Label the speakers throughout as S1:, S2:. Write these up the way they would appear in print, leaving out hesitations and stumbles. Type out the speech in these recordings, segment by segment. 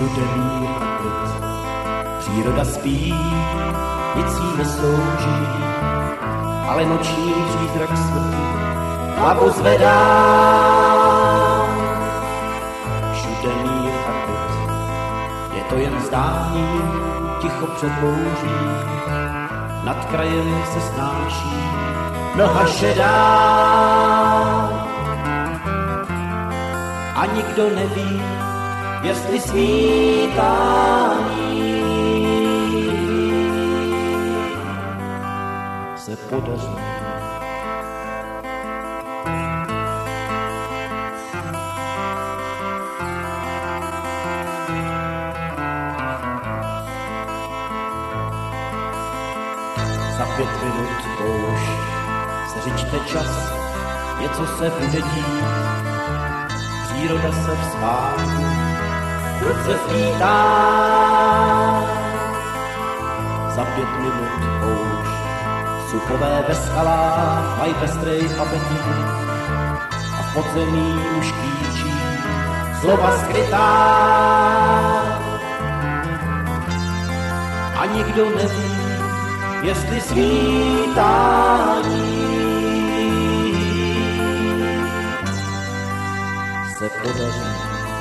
S1: všude mír a klid. Příroda spí, nic jí neslouží, ale noční přízrak smrti hlavu zvedá. Všude mír a klid, je to jen zdání, ticho před bouří. Nad krajem se snáší mlha šedá. A nikdo neví, jestli svítání se podaří. Za 5 minut poušť se řičte čas, něco se bude dít. Příroda se v spánku prudce svítá. Za 5 minut poušť supové ve skalách mají pestrej apetit a v podzemí už klíčí slova skrytá. A nikdo neví, jestli svítání se podaří.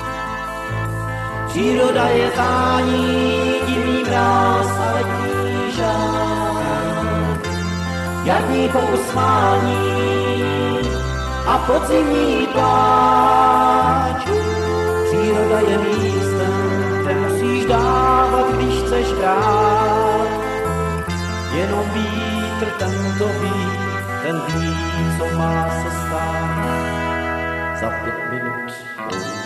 S1: Příroda je zání, divný mráz a letní žár, jarní pousmání a podzimní pláč. Příroda je místem, kde musíš dávat, když chceš brát. Jenom vítr ten to ví, ten ví, co má se stát. Za 5 minut poušť.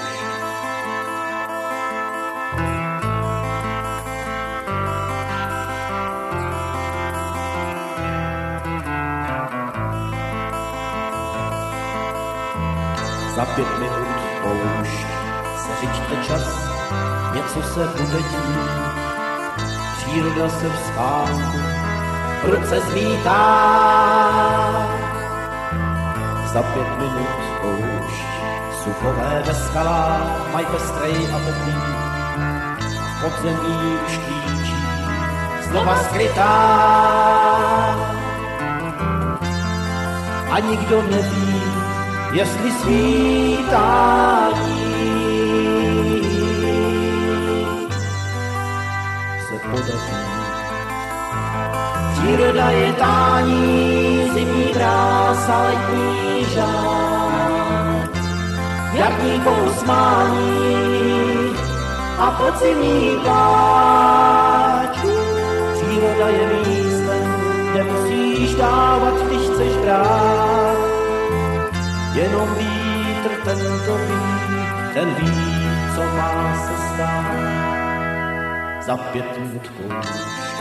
S1: Za 5 minut poušť se řičte čas, něco se bude dít. Příroda se v spánku prudce zvítá. Za 5 minut poušť suchové ve skalách mají pestrej a teplý. V podzemí už klíčí slova skrytá. A nikdo neví, jestli svítání se podaří. Příroda je tání, zimní mráz a letní žár, jarní pousmání a podzimní pláč. Příroda je místem, kde musíš dávat, když chceš brát. Jenom vítr ten to ví, ten ví, co má se stát. Za 5 minut poušť.